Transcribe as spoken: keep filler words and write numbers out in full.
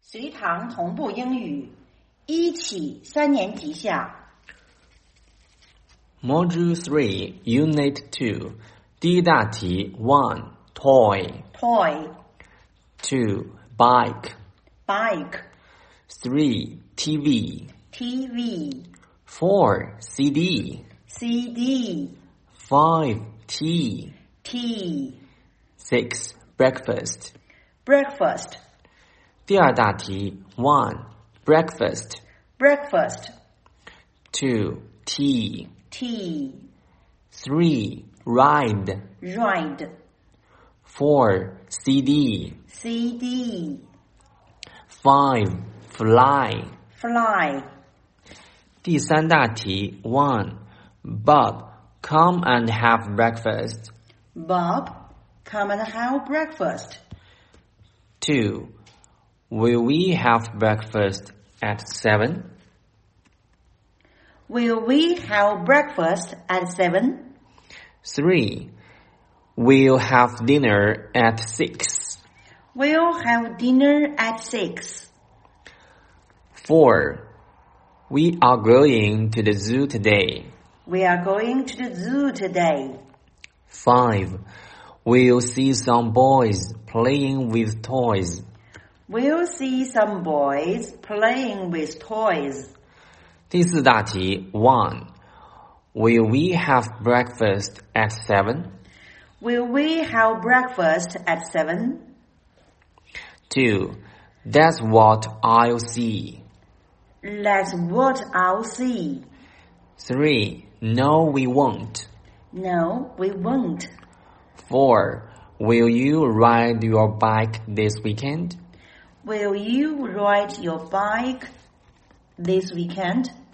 随堂同步英语一起三年级下 Module three, Unit two. 第一大题 one. Toy. Toy, two. Bike. bike, three. T V. T V, four. C D. C D, five. Tea. tea, six. Breakfast. breakfast, 第二大题 one. Breakfast. breakfast, two. Tea. tea, three. Ride. ride, four. C D. C D, five. Fly. fly, 第三大题 one. Bob, come and have breakfast. Bob, come and have breakfast. two. Will we have breakfast at seven? Will we have breakfast at seven? three. We'll have dinner at six. We'll have dinner at six. four. We are going to the zoo today. We are going to the zoo today. five. We'll see some boys playing with toys. We'll see some boys playing with toys. 第四大题 one. Will we have breakfast at seven? Will we have breakfast at seven? two. That's what I'll see. That's what I'll see. three. No, we won't. No, we won't. four. Will you ride your bike this weekend? Will you ride your bike this weekend?